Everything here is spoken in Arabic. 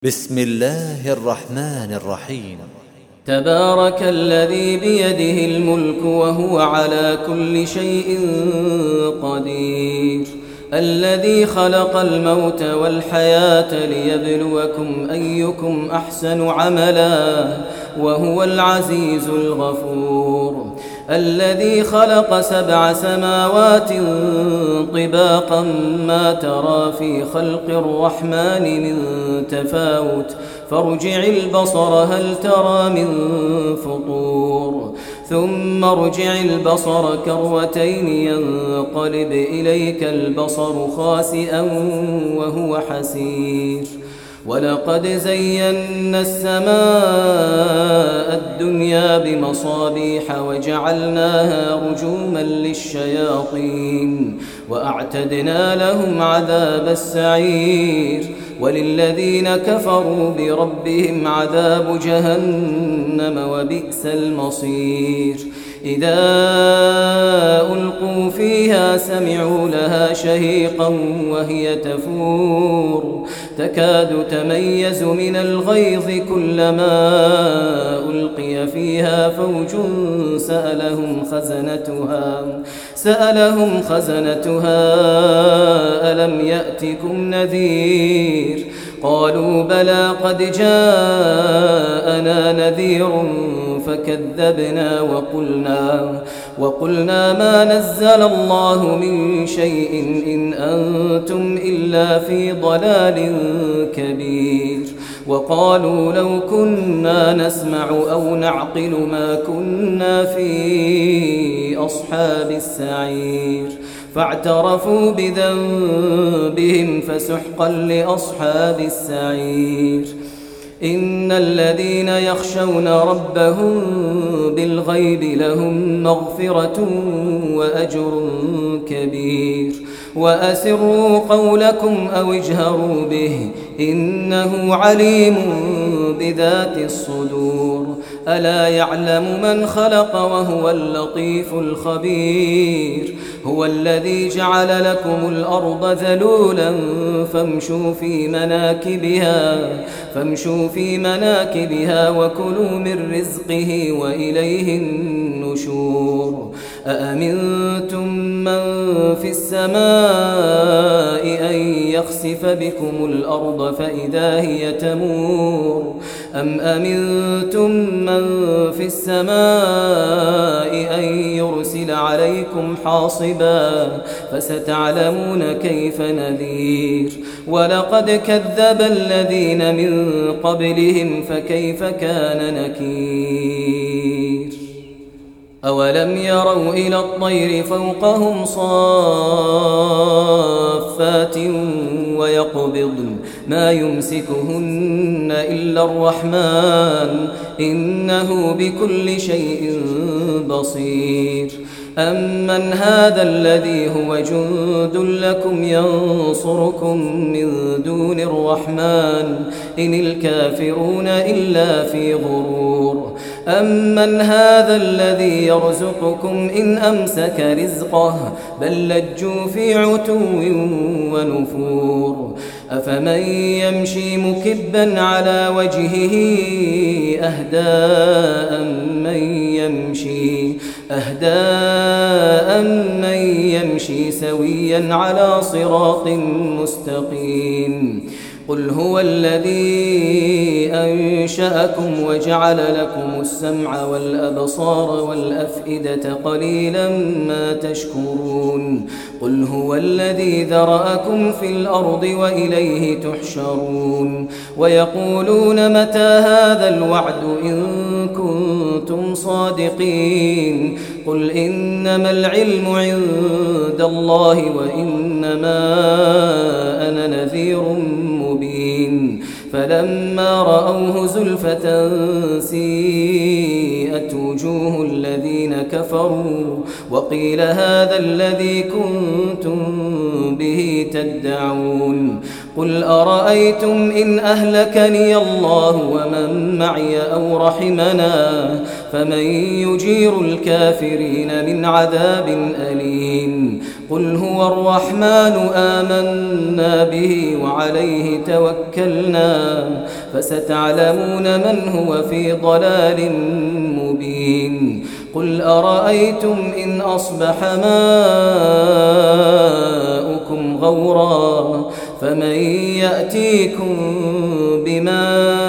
بسم الله الرحمن الرحيم. تبارك الذي بيده الملك وهو على كل شيء قدير، الذي خلق الموت والحياة ليبلوكم أيكم أحسن عملا وهو العزيز الغفور، الذي خلق 7 سماوات طباقا ما ترى في خلق الرحمن من تفاوت فارجع البصر هل ترى من فطور ثم ارجع البصر كرتين ينقلب إليك البصر خاسئا وهو حسير، ولقد زينا السماء الدنيا بمصابيح وجعلناها رجوما للشياطين وأعتدنا لهم عذاب السعير، وللذين كفروا بربهم عذاب جهنم وبئس المصير. إذا ألقوا فيها سمعوا لها شهيقا وهي تفور تكاد تميز من الغيظ كلما ألقي فيها فوج سألهم خزنتها ألم يأتكم نذير قالوا بلى قد جاءنا نذير فكذبنا وقلنا ما نزل الله من شيء إن أنتم إلا في ضلال كبير، وقالوا لو كنا نسمع أو نعقل ما كنا في أصحاب السعير، فاعترفوا بذنبهم فسحقا لأصحاب السعير. إن الذين يخشون ربهم بالغيب لهم مغفرة وأجر كبير، وأسروا قولكم أو اجهروا به إنه عليم بذات الصدور، ألا يعلم من خلق وهو اللطيف الخبير، هو الذي جعل لكم الأرض ذلولا فامشوا في مناكبها وكلوا من رزقه وإليه النشور. أأمنتم من في السماء أن يخسف بكم الأرض فإذا هي تمور، أم أمنتم من في السماء أن يرسل عليكم حاصبا فستعلمون كيف نذير. ولقد كذب الذين من قبلهم فكيف كان نكير. أولم يروا إلى الطير فوقهم صافات ويقبضن ما يمسكهن إلا الرحمن إنه بكل شيء بصير. أمن هذا الذي هو جند لكم ينصركم من دون الرحمن إن الكافرون إلا في غرور. أمن هذا الذي يرزقكم إن أمسك رزقه بل لجوا في عتو ونفور. أفمن يمشي مكبا على وجهه أهدى من يمشي سويا على صراط مستقيم. قل هو الذي أنشأكم وجعل لكم السمع والأبصار والأفئدة قليلا ما تشكرون. قل هو الذي ذرأكم في الأرض وإليه تحشرون. ويقولون متى هذا الوعد إن كنتم صادقين. قل إنما العلم عند الله وإنما أنا نذير مبين. فلما رأوه زلفة سيئت وجوه الذين كفروا وقيل هذا الذي كنتم به تدعون. قل أرأيتم إن أهلكني الله ومن معي أو رحمنا فمن يجير الكافرين من عذاب أليم قل هو الرحمن آمنا به وعليه توكلنا فستعلمون من هو في ضلال مبين قل أرأيتم إن أصبح ماؤكم غورا فمن يأتيكم بماء